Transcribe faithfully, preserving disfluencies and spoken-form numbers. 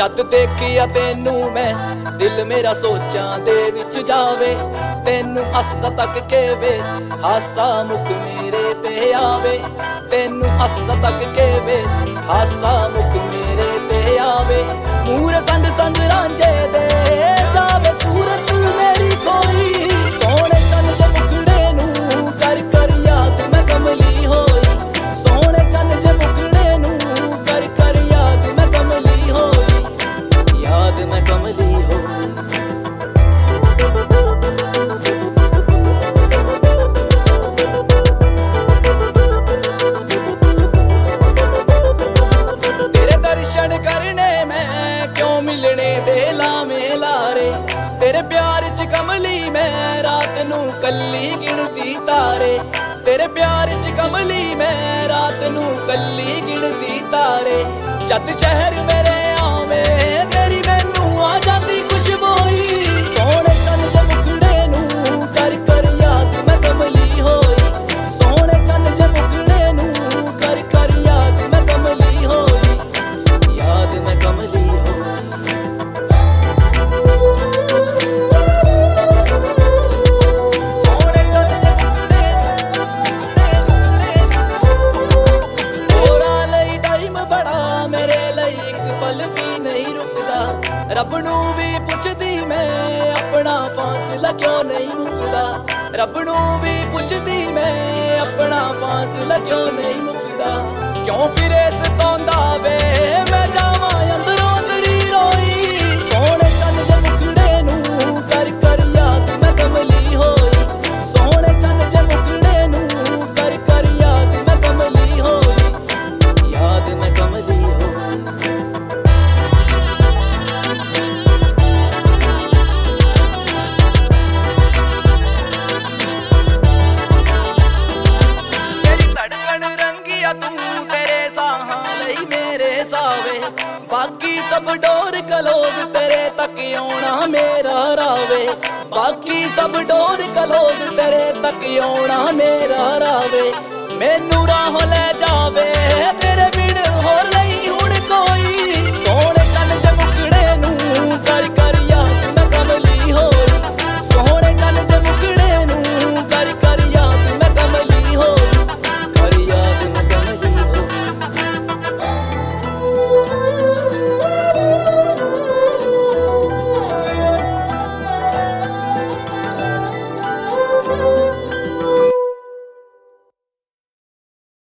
जद देखिया तेनू मैं दिल मेरा सोचां दे विच जावे। तेनू हसदा तक के वे हासा मुख मेरे ते आवे। तेनू हसदा तक के वे हासा मुख मेरे ते आवे। मूर संग संग रांझे दे जावे सूरत मेरी कोई। सोने चन जे मुखड़े नू कर कर याद मैं कमली होई। सोने चन जे मुखड़े नू कर कर याद मैं कमली होई। याद मैं कमली होई। तेरे दर्शन करने मैं क्यों मिलने दे लामे लारे। तेरे प्यार च कमली मैं रात नू कल्ली गिनती तारे। तेरे प्यार च कमली मैं रात नू कल्ली गिनती तारे। जद शहर मेरे आवे तेरी मैनू आ जाती खुशबोई। सोने चन जे मुखड़े नू कर कर याद मैं कमली होई। सोने चन जे मुखड़े नू कर कर याद मैं कमली होई। याद मैं कमली होई। रब नू भी पुछदी मैं अपना फासला क्यों नहीं मुकदा। रब नू भी पुछदी मैं अपना फासला क्यों नहीं मुकदा। क्यों फिरे सतांदा वे मैं जावां अंदरों अंदरी रोई। सोने चन जे मुखड़े नू कर कर याद मैं कमली होई। सोने चन जे मुखड़े नू कर कर याद मैं कमली होई। याद मैं कमली होई। सावे बाकी सब डोर कलोज तेरे तक आना मेरा रावे। बाकी सब डोर कलोज तेरे तक आना मेरा रावे। मैनू राह ले जावे तेरे बिन होर